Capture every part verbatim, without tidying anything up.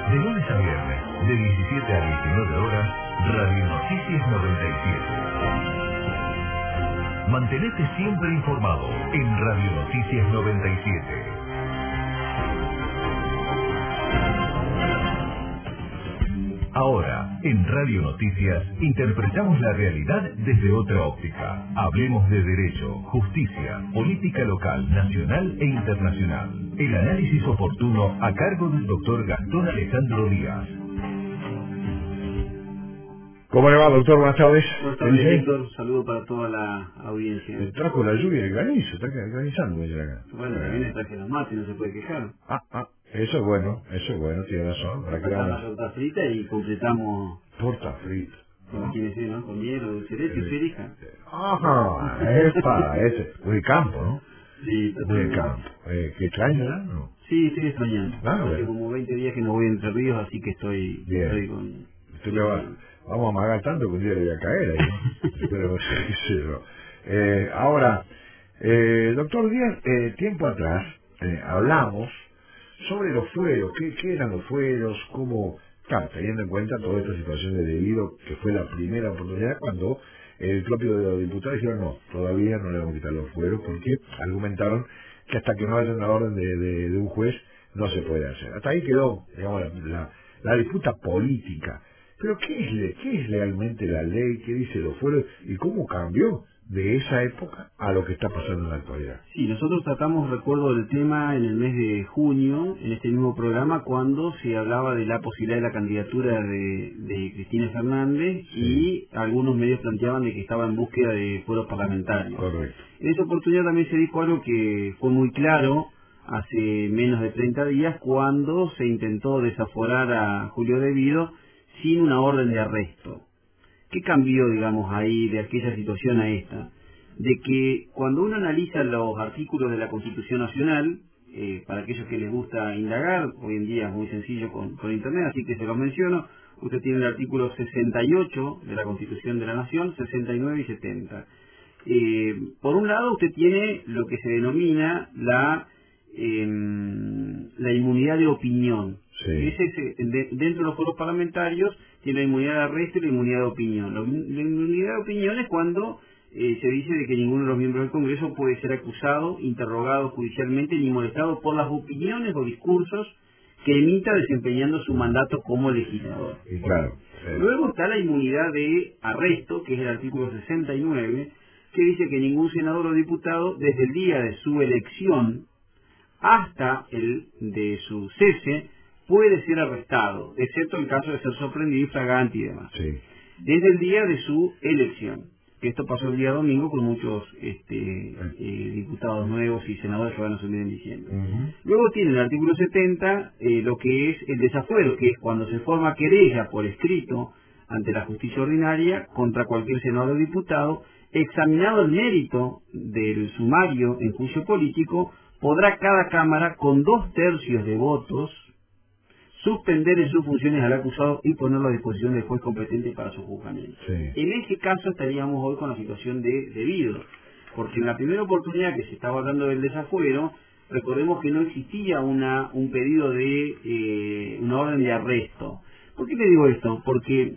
De lunes a viernes, de diecisiete a diecinueve horas, Radio Noticias noventa y siete. Mantenete siempre informado en Radio Noticias noventa y siete. Ahora, en Radio Noticias, interpretamos la realidad desde otra óptica. Hablemos de derecho, justicia, política local, nacional e internacional. El análisis oportuno a cargo del doctor Gastón Alejandro Díaz. ¿Cómo le va, doctor? Buenas tardes. Buenas tardes, Héctor. Un saludo para toda la audiencia. Me trajo la lluvia y el granizo, está granizando ella acá. Bueno, también le traje los mates, no se puede quejar. Ah, ah, eso es bueno, eso es bueno, tiene razón. Para que la torta frita y completamos... Torta frita. Con quienes sea, ¿no? Con hielo, dulce de leche y perija. Ajá, epa, ese. Muy campo, ¿no? Sí, muy campo. Eh, ¿Qué extraño, no? Sí, estoy extrañando. Ah, Hace bueno. como veinte días que no voy a Entre Ríos, así que estoy, Bien. estoy con... Usted me va... Vamos a amagar tanto que un día le voy a caer ahí, ¿no? Pero, sí, sí, no. Eh, ahora, eh, doctor Díaz, eh, tiempo atrás eh, hablamos sobre los fueros, qué, qué eran los fueros, cómo, claro, teniendo en cuenta toda esta situación de debido, que fue la primera oportunidad cuando el propio de los diputados dijeron no, todavía no le vamos a quitar los fueros, porque argumentaron que hasta que no haya una orden de, de, de un juez no se puede hacer. Hasta ahí quedó, digamos, la, la, la disputa política. Pero ¿qué es, ¿qué es realmente la ley? ¿Qué dice los fueros? ¿Y cómo cambió de esa época a lo que está pasando en la actualidad? Sí, nosotros tratamos, recuerdo, del tema en el mes de junio, en este mismo programa, cuando se hablaba de la posibilidad de la candidatura de, de Cristina Fernández, sí, y algunos medios planteaban de que estaba en búsqueda de fueros parlamentarios. Correcto. En esa oportunidad también se dijo algo que fue muy claro hace menos de treinta días, cuando se intentó desaforar a Julio De Vido sin una orden de arresto. ¿Qué cambió, digamos, ahí de aquella situación a esta? De que cuando uno analiza los artículos de la Constitución Nacional, eh, para aquellos que les gusta indagar, hoy en día es muy sencillo con, con Internet, así que se los menciono. Usted tiene el artículo sesenta y ocho de la Constitución de la Nación, sesenta y nueve y setenta. Eh, por un lado, usted tiene lo que se denomina la, eh, la inmunidad de opinión. Sí. Ese, ese, de, dentro de los foros parlamentarios tiene la inmunidad de arresto y la inmunidad de opinión. La, la inmunidad de opinión es cuando eh, se dice de que ninguno de los miembros del Congreso puede ser acusado, interrogado judicialmente ni molestado por las opiniones o discursos que emita desempeñando su mandato como legislador. Y claro, sí. Luego está la inmunidad de arresto, que es el artículo sesenta y nueve, que dice que ningún senador o diputado desde el día de su elección hasta el de su cese puede ser arrestado, excepto en caso de ser sorprendido, infragante y demás. Sí. Desde el día de su elección. Esto pasó el día domingo con muchos este, eh, diputados nuevos y senadores que van a asumir en diciembre. Uh-huh. Luego tiene el artículo setenta, eh, lo que es el desafuero, que es cuando se forma querella por escrito ante la justicia ordinaria contra cualquier senador o diputado, examinado el mérito del sumario en juicio político, podrá cada Cámara, con dos tercios de votos, suspender en sus funciones al acusado y ponerlo a disposición del juez competente para su juzgamiento. Sí. En ese caso estaríamos hoy con la situación de debido, porque en la primera oportunidad que se estaba hablando del desafuero, recordemos que no existía una un pedido de eh, una orden de arresto. ¿Por qué le digo esto? Porque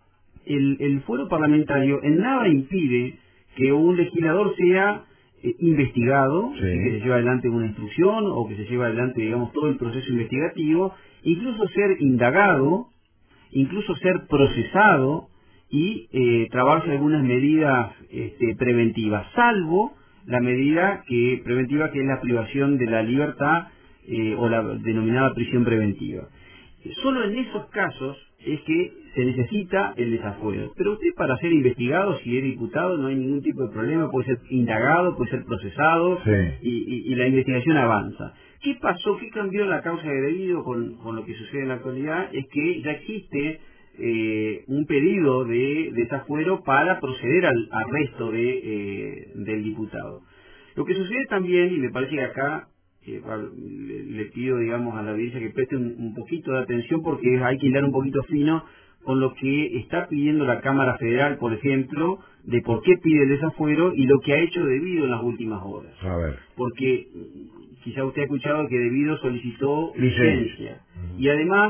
el, el fuero parlamentario en nada impide que un legislador sea eh, investigado, sí, que se lleve adelante una instrucción o que se lleve adelante, digamos, todo el proceso investigativo, incluso ser indagado, incluso ser procesado y eh, trabarse algunas medidas este, preventivas, salvo la medida que preventiva que es la privación de la libertad eh, o la denominada prisión preventiva. Solo en esos casos es que se necesita el desafuero. Pero usted, para ser investigado, si es diputado, no hay ningún tipo de problema, puede ser indagado, puede ser procesado, sí, y, y, y la investigación avanza. ¿Qué pasó? ¿Qué cambió la causa de debido con, con lo que sucede en la actualidad? Es que ya existe eh, un pedido de desafuero para proceder al arresto de, eh, del diputado. Lo que sucede también, y me parece que acá eh, le, le pido, digamos, a la audiencia que preste un, un poquito de atención, porque hay que hilar un poquito fino con lo que está pidiendo la Cámara Federal, por ejemplo, de por qué pide el desafuero y lo que ha hecho Debido en las últimas horas. A ver. Porque quizá usted ha escuchado que Debido solicitó licencia, licencia. Uh-huh. Y además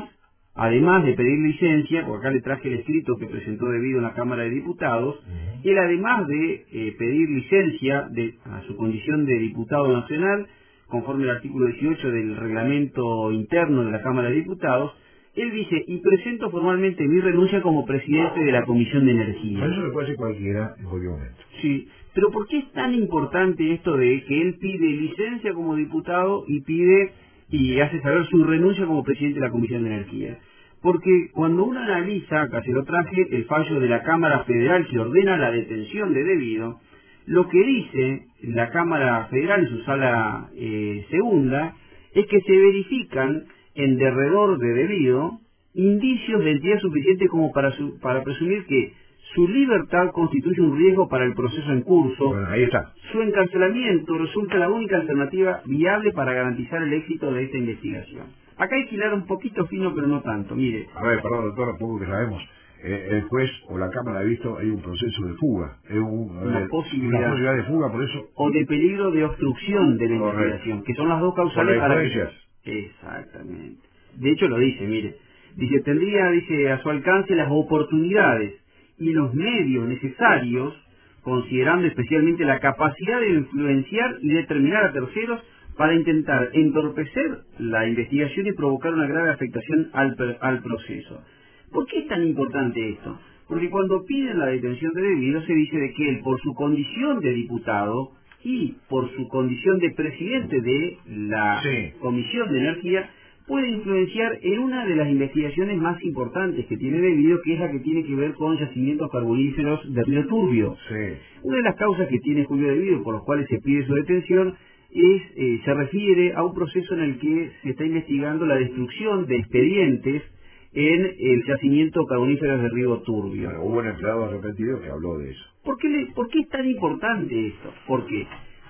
además de pedir licencia, porque acá le traje el escrito que presentó debido en la Cámara de Diputados, uh-huh. él además de eh, pedir licencia de, a su condición de diputado nacional, conforme al artículo dieciocho del reglamento interno de la Cámara de Diputados, él dice, y presento formalmente mi renuncia como presidente de la Comisión de Energía. Eso lo puede hacer cualquiera en cualquier momento. Sí, pero ¿por qué es tan importante esto de que él pide licencia como diputado y pide y hace saber su renuncia como presidente de la Comisión de Energía? Porque cuando uno analiza, acá se lo traje, el fallo de la Cámara Federal que ordena la detención de debido, lo que dice la Cámara Federal en su sala eh, segunda es que se verifican en derredor de debido indicios de entidad suficiente como para, su, para presumir que su libertad constituye un riesgo para el proceso en curso. Bueno, ahí está. Su encarcelamiento resulta la única alternativa viable para garantizar el éxito de esta investigación. Acá hay que hilar un poquito fino, pero no tanto. Mire. A ver, perdón, doctor, poco que sabemos. Eh, el juez o la Cámara ha visto hay un proceso de fuga. Es un, una, ver, posibilidad, una posibilidad de fuga, por eso. O de peligro de obstrucción de la Correcto. investigación, que son las dos causales para que... Exactamente. De hecho lo dice, mire. Dice, tendría, dice, a su alcance las oportunidades y los medios necesarios, considerando especialmente la capacidad de influenciar y determinar a terceros para intentar entorpecer la investigación y provocar una grave afectación al, al proceso. ¿Por qué es tan importante esto? Porque cuando piden la detención de debido se dice de que él, por su condición de diputado y por su condición de presidente de la sí. Comisión de Energía, puede influenciar en una de las investigaciones más importantes que tiene debido, que es la que tiene que ver con yacimientos carboníferos de Río Turbio. Sí. Una de las causas que tiene Julio debido, por las cuales se pide su detención, es eh, se refiere a un proceso en el que se está investigando la destrucción de expedientes en el yacimiento carbonífero de Río Turbio. Bueno, hubo un empleado arrepentido que habló de eso. ¿Por qué, le, ¿Por qué es tan importante esto? Porque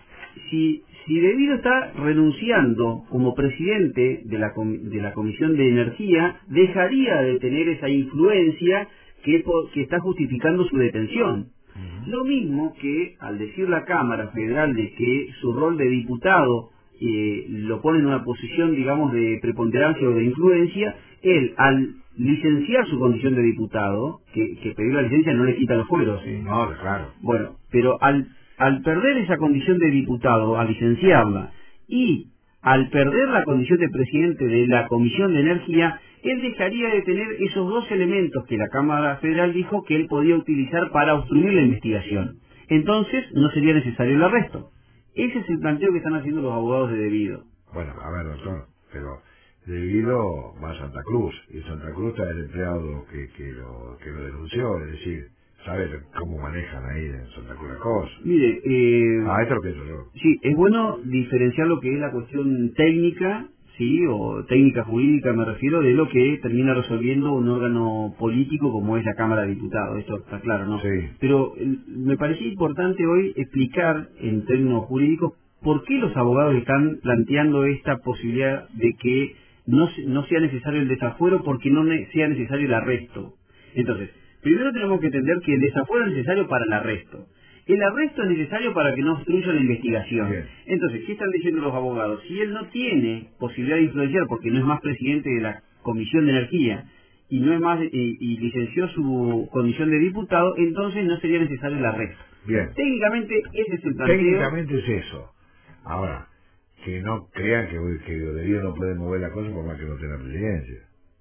si, si debido está renunciando como presidente de la, de la Comisión de Energía, dejaría de tener esa influencia que, que está justificando su detención. Uh-huh. Lo mismo que al decir la Cámara Federal de que su rol de diputado eh, lo pone en una posición, digamos, de preponderancia o de influencia, él, al licenciar su condición de diputado, que, que pedir la licencia no le quita los fueros. ¿eh? No, claro. Bueno, pero al, al perder esa condición de diputado, al licenciarla, y al perder la condición de presidente de la Comisión de Energía, él dejaría de tener esos dos elementos que la Cámara Federal dijo que él podía utilizar para obstruir la investigación. Entonces, no sería necesario el arresto. Ese es el planteo que están haciendo los abogados de debido. Bueno, a ver, doctor, pero debido va a Santa Cruz, y Santa Cruz está el empleado que, que, lo, que lo denunció, es decir, ¿sabe cómo manejan ahí en Santa Cruz las cosas? Mire, eh, ah, esto lo pienso yo. Sí, es bueno diferenciar lo que es la cuestión técnica, sí, o técnica jurídica me refiero, de lo que termina resolviendo un órgano político como es la Cámara de Diputados, esto está claro, ¿no? Sí. Pero eh, me parecía importante hoy explicar en términos jurídicos por qué los abogados están planteando esta posibilidad de que no, no sea necesario el desafuero porque no ne sea necesario el arresto. Entonces, primero tenemos que entender que el desafuero es necesario para el arresto. El arresto es necesario para que no obstruya la investigación. Bien. Entonces, ¿qué están diciendo los abogados? Si él no tiene posibilidad de influenciar porque no es más presidente de la Comisión de Energía y no es más y, y licenció su condición de diputado, entonces no sería necesario el arresto. Bien. Técnicamente ese es el planteo. Técnicamente es eso. Ahora, que no crean que, que debido no puede mover la cosa por más que no tenga presidencia.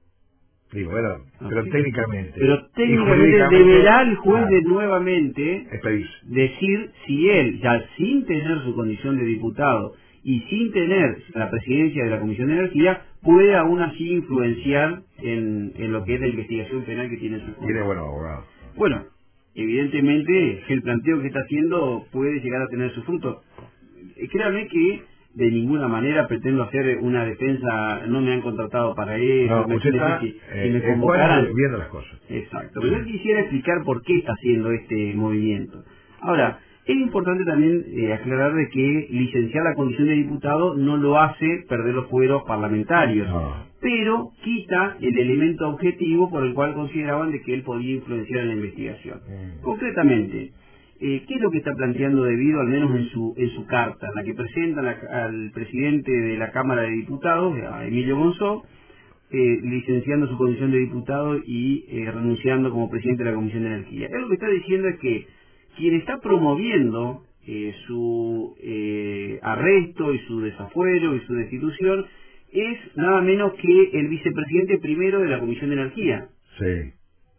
Digo, bueno, no, pero sí. técnicamente... Pero técnicamente deberá el juez de nuevamente expedirse. Decir si él, ya sin tener su condición de diputado y sin tener la presidencia de la Comisión de Energía, puede aún así influenciar en, en lo que es la investigación penal que tiene su juez. Tiene buenos abogados. Bueno, evidentemente el planteo que está haciendo puede llegar a tener su fruto. Créanme que de ninguna manera pretendo hacer una defensa, no me han contratado para eso, no, me usted está, si, eh, si me convocaran, viendo las cosas. Exacto, pero yo quisiera explicar por qué está haciendo este movimiento. Ahora, es importante también eh, aclarar de que licenciar la condición de diputado no lo hace perder los fueros parlamentarios, no. pero quita el elemento objetivo por el cual consideraban de que él podía influenciar en la investigación. Mm. Concretamente, Eh, ¿qué es lo que está planteando debido, al menos en su en su carta, en la que presenta la, al presidente de la Cámara de Diputados, a Emilio Monzó, eh, licenciando su condición de diputado y eh, renunciando como presidente de la Comisión de Energía. Él lo que está diciendo es que quien está promoviendo eh, su eh, arresto y su desafuero y su destitución es nada menos que el vicepresidente primero de la Comisión de Energía, Sí.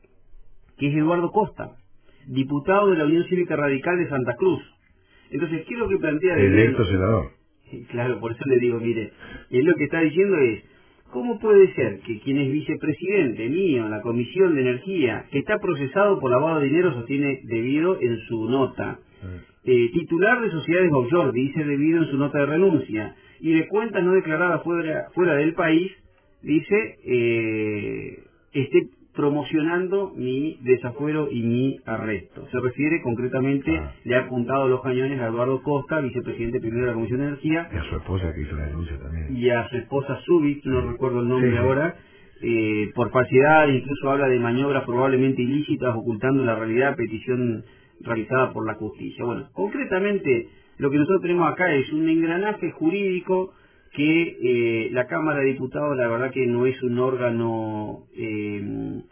que es Eduardo Costa, diputado de la Unión Cívica Radical de Santa Cruz. Entonces, ¿qué es lo que plantea? Electo senador. Claro, por eso le digo, mire, él lo que está diciendo es, ¿cómo puede ser que quien es vicepresidente mío en la Comisión de Energía, que está procesado por lavado de dinero, sostiene debido en su nota, eh, titular de sociedades offshore, dice debido en su nota de renuncia, y de cuentas no declaradas fuera, fuera del país, dice, eh, esté promocionando mi desafuero y mi arresto? Se refiere concretamente, ah. le ha apuntado los cañones a Eduardo Costa, vicepresidente primero de la Comisión de Energía, y a su esposa que hizo la denuncia también, y a su esposa Zubik, no sí. recuerdo el nombre sí, sí. ahora, eh, por falsedad, incluso habla de maniobras probablemente ilícitas ocultando la realidad, petición realizada por la justicia. Bueno, concretamente lo que nosotros tenemos acá es un engranaje jurídico que eh, la Cámara de Diputados, la verdad que no es un órgano eh,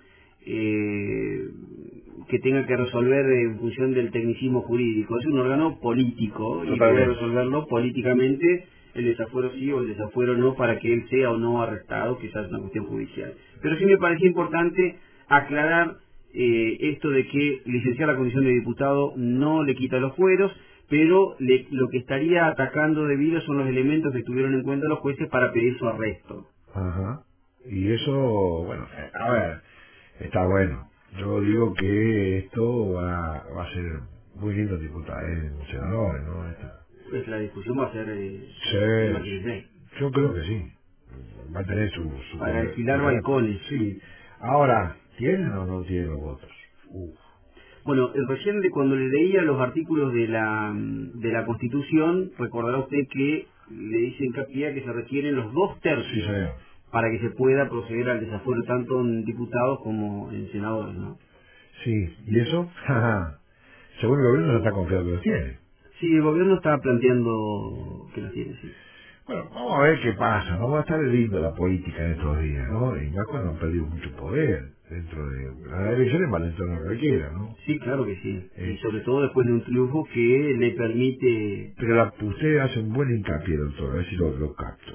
eh, que tenga que resolver en función del tecnicismo jurídico, es un órgano político y puede resolverlo políticamente, el desafuero sí o el desafuero no, para que él sea o no arrestado, quizás es una cuestión judicial. Pero sí me parece importante aclarar eh, esto de que licenciar la condición de diputado no le quita los fueros, pero le, lo que estaría atacando debido son los elementos que tuvieron en cuenta los jueces para pedir su arresto. Ajá. Y eso, bueno, a ver, está bueno. Yo digo que esto va, va a ser muy lindo diputado, eh, senadores, ¿no? Esta. Pues la discusión va a ser... Eh, sí, yo creo que sí. Va a tener su... su para alquilar balcones. Sí. Ahora, ¿tienen o no tienen los votos? Uf. Bueno, recién de cuando le leía los artículos de la de la Constitución, recordará usted que le dice hincapié a que se requieren los dos tercios sí, señor. para que se pueda proceder al desafuero tanto en diputados como en senadores, ¿no? Sí, ¿y eso? Según el gobierno no está confiado que los tiene. Sí, el gobierno está planteando que los tiene, sí. Bueno, vamos a ver qué pasa, ¿no? Va a estar lindo la política en estos días, ¿no? Y más cuando han perdido mucho poder dentro de las elecciones, van a entrar en cualquiera, ¿no? Sí, claro que sí. Eh, y sobre todo después de un triunfo que le permite... Pero la, usted hace un buen hincapié, doctor, a ver si lo, lo capto.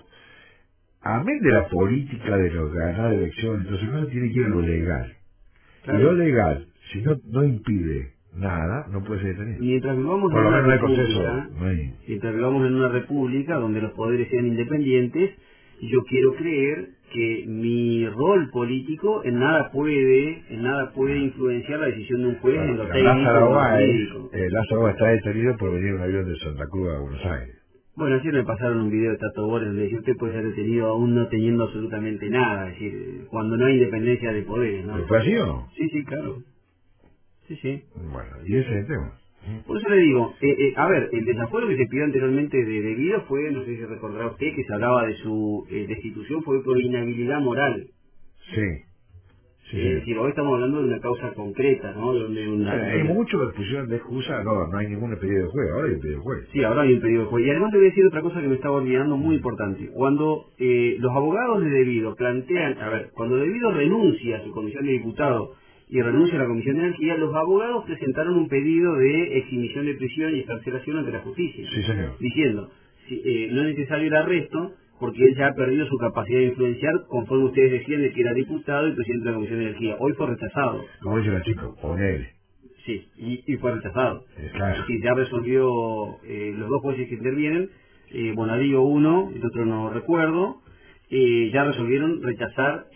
Amén de la política de los ganar elecciones, entonces uno tiene que ir a lo legal. Claro. Y lo legal, si no, no impide nada, no puede ser detenido. Mientras vivamos Por en lo una menos no hay república, proceso, no hay... mientras vivamos en una república donde los poderes sean independientes, yo quiero creer que mi rol político en nada puede, en nada puede influenciar la decisión de un juez bueno, en lo técnico. Eh, Lázaro está detenido por venir en un avión de Santa Cruz a Buenos Aires. Bueno, ayer me pasaron un video de Tato Bores donde decía usted puede ser detenido aún no teniendo absolutamente nada, es decir, cuando no hay independencia de poderes, ¿no? ¿Fue así o no? Sí, sí, claro. Sí, sí. Bueno, y ese es el tema. Por eso le digo, eh, eh, a ver, el desafuero que se pidió anteriormente de debido fue, no sé si recordará usted, que se hablaba de su eh, destitución, fue por inhabilidad moral. Sí. Sí, es decir, hoy estamos hablando de una causa concreta, ¿no? Donde una, sí, hay muchos que pusieron de excusa, no, no hay ningún pedido de juez, ahora hay un pedido de juez. Sí, ahora hay un pedido de juez. Y además le voy a decir otra cosa que me estaba olvidando muy importante. Cuando eh, los abogados de debido plantean, a ver, cuando debido renuncia a su condición de diputado y renuncia a la Comisión de Energía, los abogados presentaron un pedido de exhibición de prisión y excarcelación ante la justicia. Sí, señor. Diciendo, si, eh, no es necesario el arresto porque él ya ha perdido su capacidad de influenciar, conforme ustedes decían de que era diputado y presidente de la Comisión de Energía. Hoy fue rechazado. Como dice la chica, ponele. Sí, y, y fue rechazado. Eh, claro. Sí, ya resolvió eh, los dos jueces que intervienen, eh, Bonadío uno, el otro no recuerdo, eh, ya resolvieron rechazar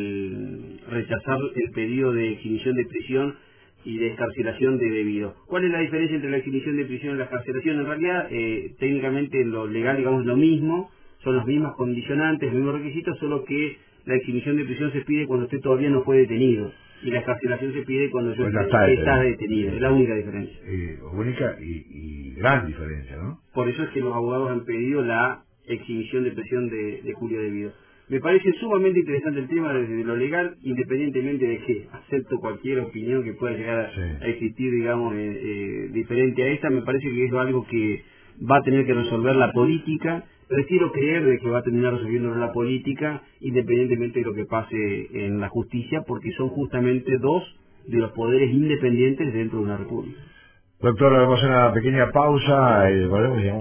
el rechazar el pedido de exhibición de prisión y de excarcelación de debido. ¿Cuál es la diferencia entre la exhibición de prisión y la excarcelación? En realidad, eh, técnicamente lo legal, digamos, lo mismo, son las mismas condicionantes, los mismos requisitos, solo que la exhibición de prisión se pide cuando usted todavía no fue detenido y la excarcelación se pide cuando yo pues esté, está está detenido. detenido. Es la única diferencia. Eh, única y, y gran diferencia, ¿no? Por eso es que los abogados han pedido la exhibición de prisión de, de Julio Debido. Me parece sumamente interesante el tema desde lo legal, independientemente de que acepto cualquier opinión que pueda llegar a, sí. a existir, digamos, eh, eh, diferente a esta. Me parece que es algo que va a tener que resolver la política prefiero creer de que va a terminar resolviéndolo la política, independientemente de lo que pase en la justicia, porque son justamente dos de los poderes independientes dentro de una república. Doctor, vamos a hacer una pequeña pausa y volvemos.